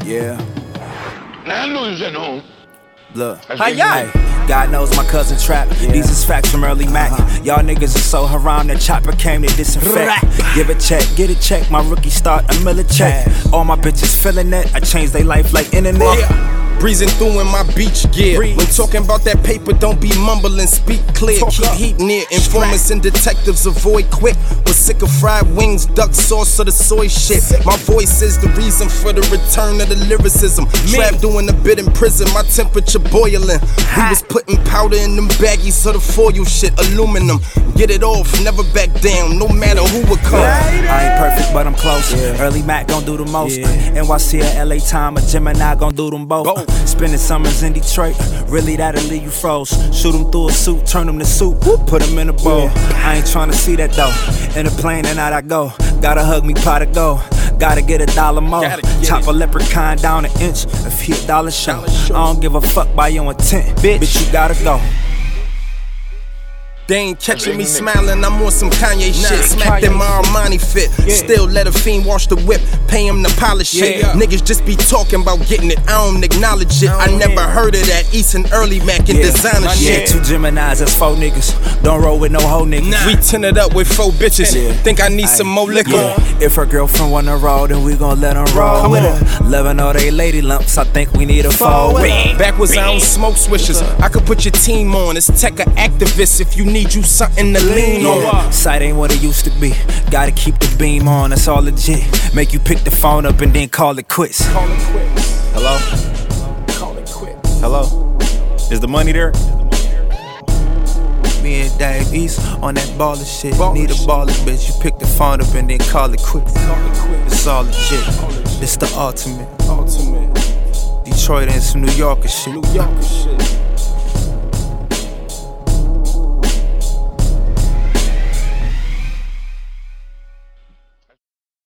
Yeah. Now I know you said no. Look, God knows my cousin trap. These is facts from early Mac. Y'all niggas are so haram that chopper came to disinfect. Give a check, get a check. My rookie start a miller check. All my bitches feeling it. I changed their life like internet. Breezing through in my beach gear. When talking about that paper, don't be mumbling, speak clear. Keep heat near. Informants and detectives avoid quick. We're sick of fried wings, duck sauce, or the soy shit. My voice is the reason for the return of the lyricism. Trap doing a bit in prison, my temperature boiling. We was putting powder in them baggies of the foil shit, aluminum. Get it off, never back down, no matter who would come. I ain't perfect, but I'm close. Early Mac gon' do the most. NYC or LA time, a Gemini gon' do them both. Spending summers in Detroit, really that'll leave you froze. Shoot them through a suit, turn them to soup, put them in a bowl. I ain't tryna see that though. In the plane and out I go. Gotta hug me, pot of go. Gotta get $1 more. Chop a leprechaun down an inch if he $1 show. I don't give a fuck by your intent, bitch. You gotta go. They ain't catching me smiling, I'm on some Kanye shit. Smacked in my Armani fit. Still let a fiend wash the whip, pay him to polish it. Niggas just be talking about getting it, I don't acknowledge it. I never heard of that East and Early Mac and designer shit. 2 Geminis, that's 4 niggas. Don't roll with no hoe niggas. We tinted up with 4 bitches. Think I need some more liquor. If her girlfriend wanna roll, then we gon' let her roll with her. Loving all they lady lumps, I think we need a fall with her. Backwards, I don't smoke swishers. I could put your team on. It's tech or activists if you need you something to lean on. Sight ain't what it used to be. Gotta keep the beam on, that's all legit. Make you pick the phone up and then call it quits. Hello? Hello? Is the money there? Me and Dave East on that baller shit. Need a baller, bitch. You pick the phone up and then call it quits. It's all legit. It's the ultimate. Detroit and some New Yorker shit.